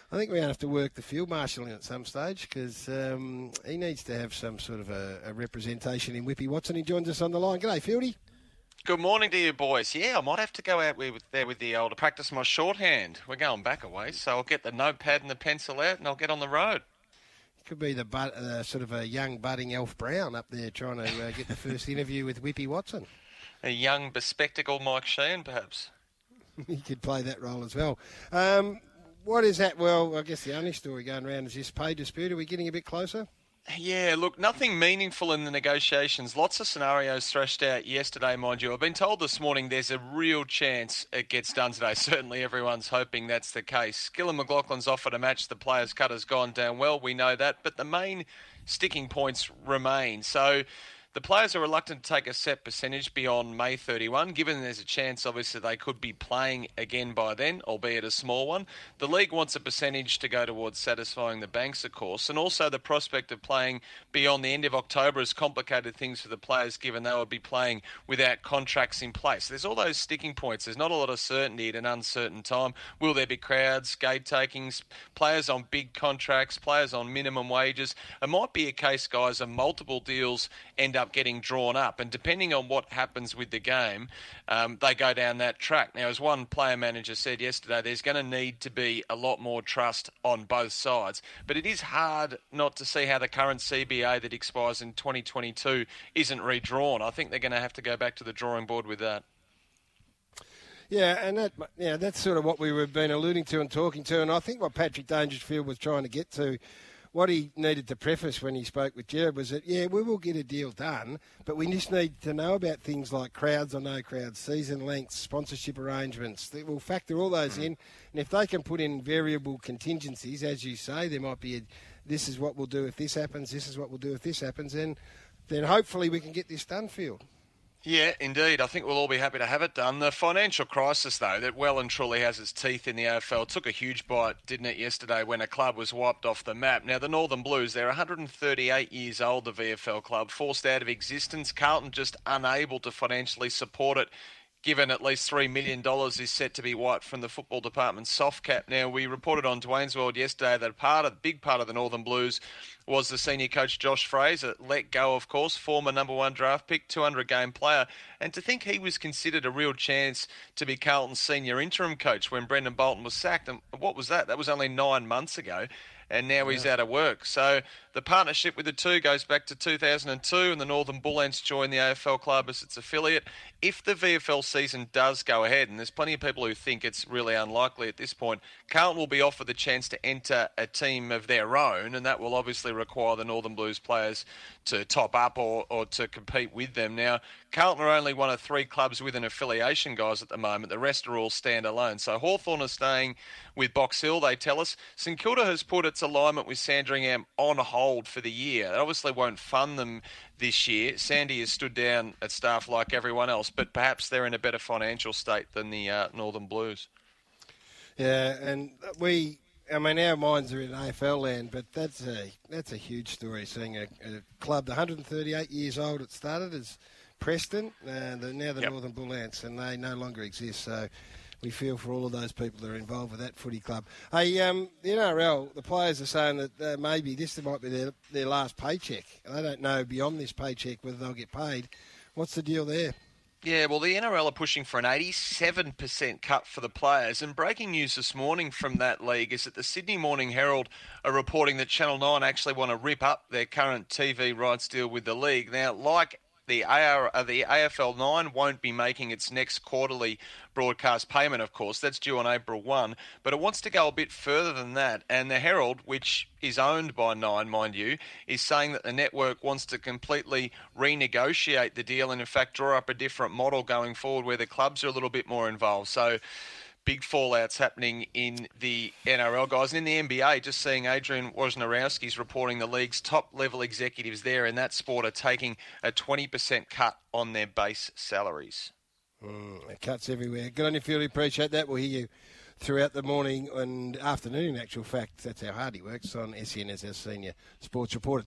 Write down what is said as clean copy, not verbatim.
I think we're going to have to work the field marshal in at some stage because he needs to have some sort of a representation in Whippy Watson. He joins us on the line. G'day, Fieldy. Good morning to you, boys. Yeah, I might have to go out there with the old to practice my shorthand. We're going back a way, so I'll get the notepad and the pencil out and I'll get on the road. Could be the sort of a young budding Elf Brown up there trying to get the first interview with Whippy Watson. A young bespectacled Mike Sheehan, perhaps. He could play that role as well. What is that? Well, I guess the only story going around is this pay dispute. Are we getting a bit closer? Yeah, look, nothing meaningful in the negotiations. Lots of scenarios thrashed out yesterday, mind you. I've been told this morning there's a real chance it gets done today. Certainly everyone's hoping that's the case. Gillon McLachlan's offer to match the players' cut has gone down well, we know that, but the main sticking points remain. So the players are reluctant to take a set percentage beyond May 31, given there's a chance, obviously, they could be playing again by then, albeit a small one. The league wants a percentage to go towards satisfying the banks, of course, and also the prospect of playing beyond the end of October has complicated things for the players, given they would be playing without contracts in place. There's all those sticking points. There's not a lot of certainty at an uncertain time. Will there be crowds, gate takings, players on big contracts, players on minimum wages? It might be a case, guys, of multiple deals end up getting drawn up, and depending on what happens with the game, they go down that track. Now, as one player manager said yesterday, there's going to need to be a lot more trust on both sides, but it is hard not to see how the current CBA that expires in 2022 isn't redrawn. I think they're going to have to go back to the drawing board with that. Yeah, and that's sort of what we were been alluding to and talking to, and I think what Patrick Dangerfield was trying to get to, what he needed to preface when he spoke with Jared was that, yeah, we will get a deal done, but we just need to know about things like crowds or no crowds, season lengths, sponsorship arrangements. We'll factor all those in, and if they can put in variable contingencies, as you say, there might be this is what we'll do if this happens, this is what we'll do if this happens, and then hopefully we can get this done, Field. Yeah, indeed. I think we'll all be happy to have it done. The financial crisis, though, that well and truly has its teeth in the AFL, took a huge bite, didn't it, yesterday when a club was wiped off the map. Now, the Northern Blues, they're 138 years old, the VFL club, forced out of existence. Carlton just unable to financially support it, given at least $3 million is set to be wiped from the football department's soft cap. Now, we reported on Dwayne's World yesterday that a big part of the Northern Blues was the senior coach Josh Fraser, let go, of course, former number one draft pick, 200-game player. And to think he was considered a real chance to be Carlton's senior interim coach when Brendan Bolton was sacked. And what was that? That was only 9 months ago. And now he's out of work. So the partnership with the two goes back to 2002, and the Northern Bull Ants joined the AFL club as its affiliate. If the VFL season does go ahead, and there's plenty of people who think it's really unlikely at this point, Carlton will be offered the chance to enter a team of their own, and that will obviously require the Northern Blues players to top up or to compete with them. Now, Carlton are only one of 3 clubs with an affiliation, guys, at the moment. The rest are all standalone. So Hawthorn are staying with Box Hill, they tell us. St Kilda has put its alignment with Sandringham on hold for the year. It obviously won't fund them this year. Sandy has stood down at staff like everyone else, but perhaps they're in a better financial state than the Northern Blues. Yeah, and our minds are in AFL land, but that's a huge story, seeing a club 138 years old. It started as Preston, now the Northern Bull Ants, and they no longer exist. So we feel for all of those people that are involved with that footy club. Hey, the NRL, the players are saying that maybe this might be their last paycheck. They don't know beyond this paycheck whether they'll get paid. What's the deal there? Yeah, well, the NRL are pushing for an 87% cut for the players. And breaking news this morning from that league is that the Sydney Morning Herald are reporting that Channel 9 actually want to rip up their current TV rights deal with the league. Now, like the AFL 9 won't be making its next quarterly broadcast payment, of course. That's due on April 1. But it wants to go a bit further than that. And the Herald, which is owned by 9, mind you, is saying that the network wants to completely renegotiate the deal and, in fact, draw up a different model going forward where the clubs are a little bit more involved. So big fallouts happening in the NRL, guys. And in the NBA, just seeing Adrian Wojnarowski's reporting the league's top-level executives there in that sport are taking a 20% cut on their base salaries. Cuts everywhere. Good on you, Fieldy. Appreciate that. We'll hear you throughout the morning and afternoon, in actual fact. That's how hard he works on SEN as our senior sports reporter.